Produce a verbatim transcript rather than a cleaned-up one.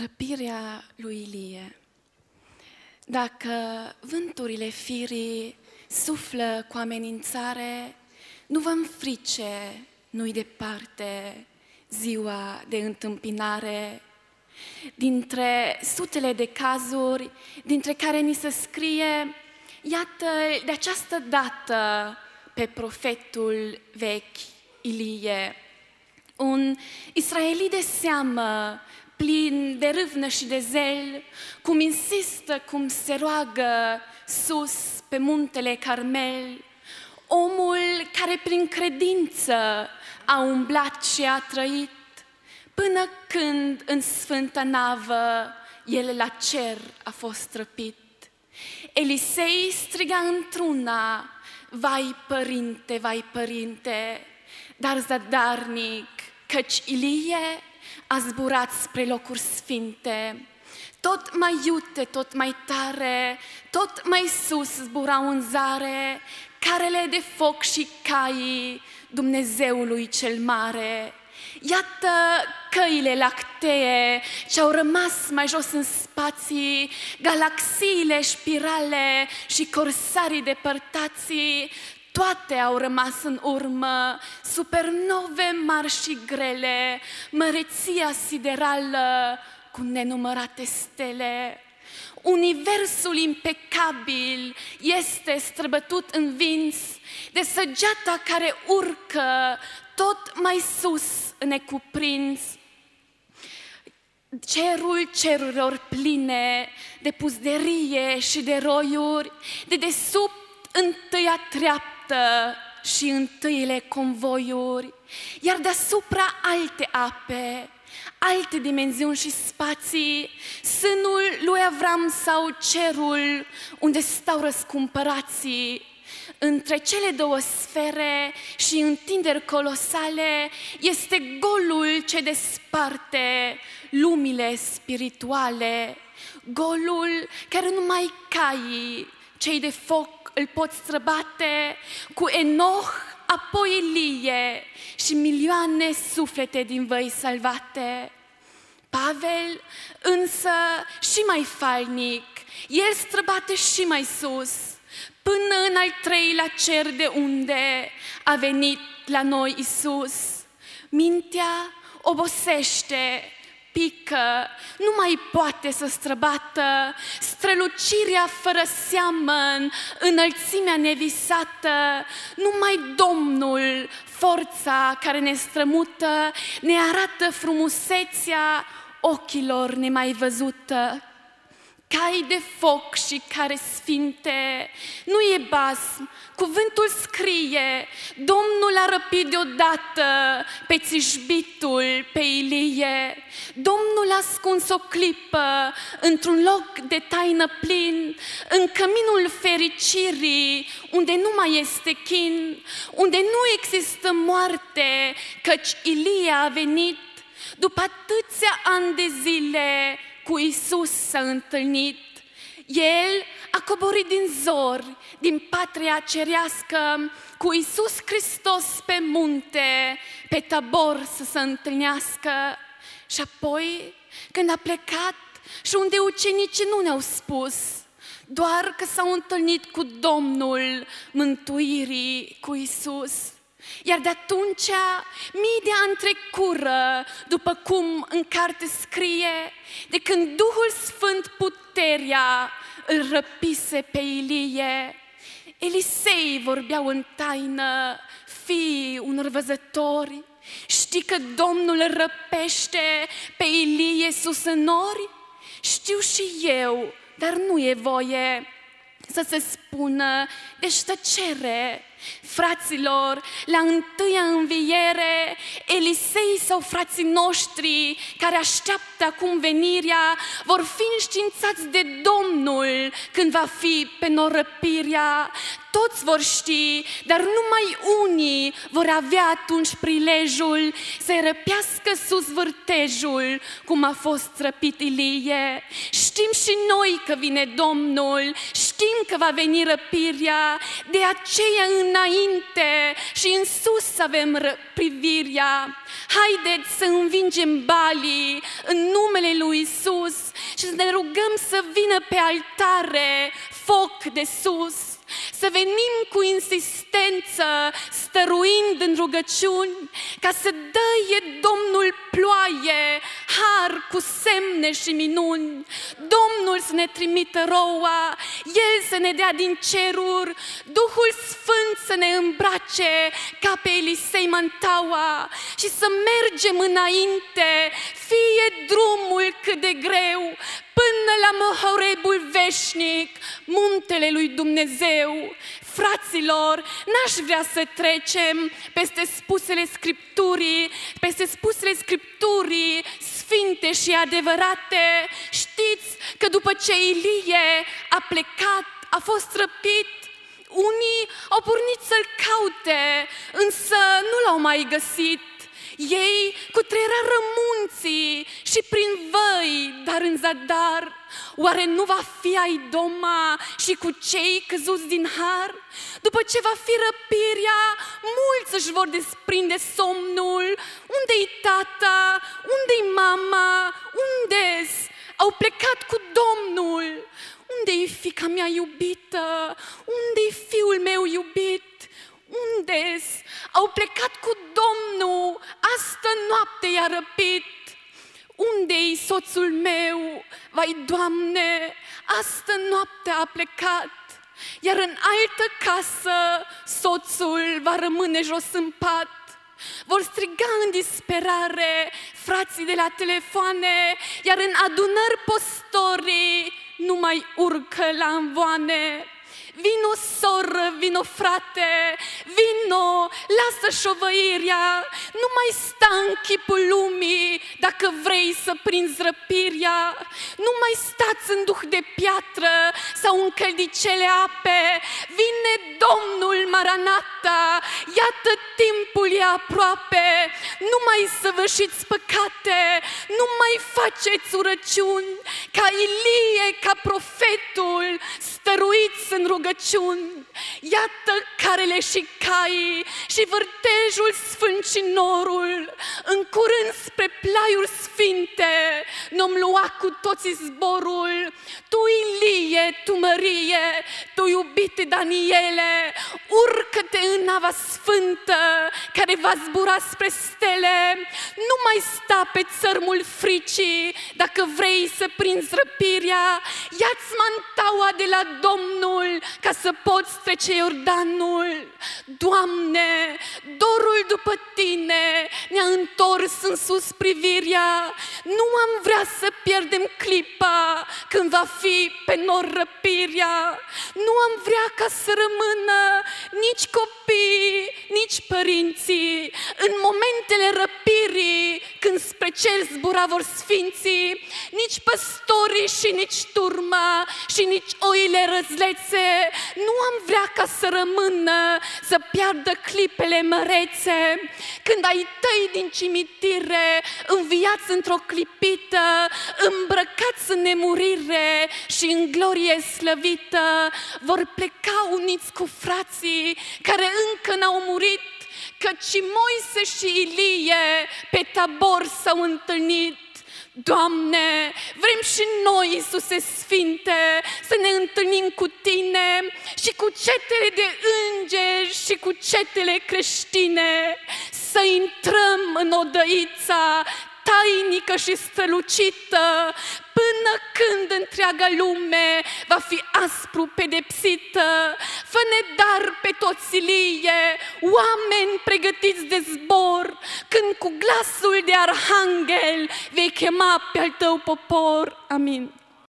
Răpirea lui Ilie. Dacă vânturile firii suflă cu amenințare, nu vă-mi frice, nu-i departe ziua de întâmpinare. Dintre sutele de cazuri, dintre care ni se scrie, iată de această dată pe profetul vechi Ilie, un israelit de seamă, plin de râvnă și de zel, cum insistă, cum se roagă sus pe muntele Carmel, omul care prin credință a umblat și a trăit, până când în sfântă navă el la cer a fost răpit. Elisei striga într-una, vai părinte, vai părinte, dar zadarnic, căci Ilie a zburat spre locuri sfinte. Tot mai iute, tot mai tare, tot mai sus zburau în zare carele de foc și caii Dumnezeului cel mare. Iată căile lactee ce-au rămas mai jos în spații, galaxiile, spirale și corsarii depărtații, toate au rămas în urmă, supernove mari și grele, măreția siderală cu nenumărate stele. Universul impecabil este străbătut învins de săgeata care urcă tot mai sus necuprins. Cerul cerurilor pline de puzderie și de roiuri, de desubt întâia treaptă și întâiele convoiuri, iar deasupra alte ape, alte dimensiuni și spații, sânul lui Avram sau cerul unde stau răscumpărații. Între cele două sfere și întinderi colosale este golul ce desparte lumile spirituale, golul care numai caii, cei de foc, îl pot străbate, cu Enoch, apoi Ilie și milioane suflete din văi salvate. Pavel însă și mai falnic, el străbate și mai sus, până în al treilea cer de unde a venit la noi Isus. Mintea obosește, pică, nu mai poate să străbată strălucirea fără seamăn, înălțimea nevisată. Numai Domnul, forța care ne strămută, ne arată frumusețea ochilor nemai văzută. Cai de foc și care sfinte, nu e basm, cuvântul scrie, Domnul a răpit deodată pe țișbitul, pe Ilie. Domnul a ascuns o clipă într-un loc de taină plin, în căminul fericirii, unde nu mai este chin, unde nu există moarte, căci Ilie a venit după atâția ani de zile. Cu Isus s-a întâlnit. El a coborât din zori, din patria cerească, cu Isus Hristos pe munte, pe Tabor să se întâlnească. Și apoi, când a plecat și unde ucenicii nu ne-au spus, doar că s-au întâlnit cu Domnul mântuirii, cu Isus. Iar de atunci mii de ani trecură, după cum în carte scrie, de când Duhul Sfânt puterea îl răpise pe Ilie. Elisei vorbeau în taină fiii unor văzători. Știi că Domnul îl răpește pe Ilie sus în nori? Știu și eu, dar nu e voie să se spună, deci tăcere. Fraților, la întâia înviere, Elisei sau frații noștri care așteaptă acum venirea vor fi înștiințați de Domnul când va fi pe nor răpirea. Toți vor ști, dar numai unii vor avea atunci prilejul să-i răpească sus vârtejul, cum a fost răpit Ilie. Știm și noi că vine Domnul, știm că va veni răpirea, de aceea înainte și în sus avem privirea. Haideți să învingem balii în numele lui Isus. și ne rugăm să vină pe altare foc de sus, să venim cu insistență, stăruind în rugăciuni, ca să dăie Domnul ploaie, har cu semne și minuni. Domnul să ne trimită roua, El să ne dea din ceruri, Duhul Sfânt să ne îmbrace ca pe Elisei mantaua și să mergem înainte, fie drumul cât de greu, până la Mohorebul veșnic, muntele lui Dumnezeu. Fraților, n-aș vrea să trecem peste spusele Scripturii, peste spusele Scripturii sfinte și adevărate. Știți că după ce Ilie a plecat, a fost răpit, unii au pornit să-l caute, însă nu l-au mai găsit. Ei cutreierară munții și prin văi, dar în zadar. Oare nu va fi ai Doma și cu cei căzuți din har? După ce va fi răpirea, mulți își vor desprinde somnul. Unde-i tata? Unde-i mama? Unde-s? Au plecat cu Domnul. Unde-i fiica mea iubită? Unde-i fiul meu iubit? Unde-s? Au plecat cu Domnul, astă noapte i-a răpit. Unde-i soțul meu? Vai, Doamne, astă noapte a plecat. Iar în altă casă soțul va rămâne jos în pat. Vor striga în disperare frații de la telefoane, iar în adunări păstorii nu mai urcă la învoane. Vino, soră, vino, frate, vino, lasă șovăirea, nu mai sta în chipul lumii dacă vrei să prinzi răpirea. Nu mai stați în duh de piatră sau în căldicele ape. Vine Domnul Maranata, iată timpul e aproape. Nu mai săvârșiți păcate, nu mai faceți urăciuni. Ca Ilie, ca profetul, stăruiți în rugăciuni. Iată carele și caii și vârtejul sfânt și norul. În curând spre plaiuri sfinte n-om lua cu toții zborul. Tu, Ilie, tu, Mărie, tu, iubite Daniele, urcă-te în nava sfântă care va zbura spre stele. Nu mai sta pe țărmul fricii dacă vrei să prinzi răpirea. Ia-ți mantaua de la Domnul ca să poți trece Iordanul. Doamne, dorul după Tine ne-a întors în sus privirea. Nu am vrea să pierdem clipa când va fi pe nor răpirea. Nu am vrea ca să rămână nici copii, nici părinții în momentele răpirii, când spre cer zbura vor sfinții, nici păstorii și nici turma și nici oile răzlețe. Nu am vrea ca să rămână, să piardă clipele mărețe. Când ai tăi din cimitire, înviați într-o clipită, îmbrăcați în nemurire și în glorie slăvită, vor pleca uniți cu frații care încă n-au murit, căci Moise și Ilie pe Tabor s-au întâlnit. Doamne, vrem și noi, Iisuse Sfinte, să ne întâlnim cu Tine și cu cetele de îngeri și cu cetele creștine, să intrăm în odăița tainică și strălucită, până când întreaga lume va fi aspru pedepsită. Fă-ne dar pe toți, Ilie, oameni pregătiți de zbor, când cu glasul de arhanghel vei chema pe al Tău popor. Amin.